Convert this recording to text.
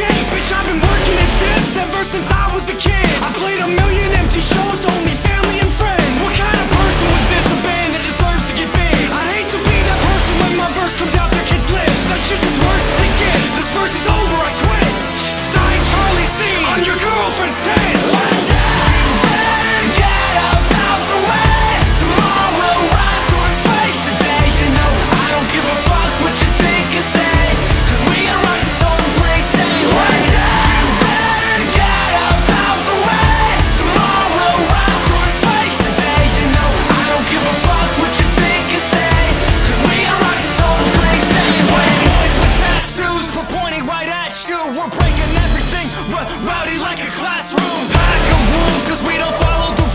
shit. Bitch, I've been working at this ever since I was a kid. I've played a million empty shows to only family and friends. What kind of person would diss a band that deserves to get big? I'd hate to be that person when my verse comes out their kids' lips. That shit's as worse as it gets. This verse is over, I quit. Signed Charlie C on your girlfriend's tits. One day you better get up out the way. Tomorrow will rise, so let's fight today. You know I don't give a fuck what you think or say, 'cause we are rock this whole place anyway. One day you better get up out the way. Tomorrow will rise, so let's fight today. You know I don't give a fuck what you think or say, 'cause we are rock this whole place anyway. Boys with tattoos, we're pointing right at you. We're breaking everything, rowdy like a classroom. Pack of wolves, 'cause we don't follow the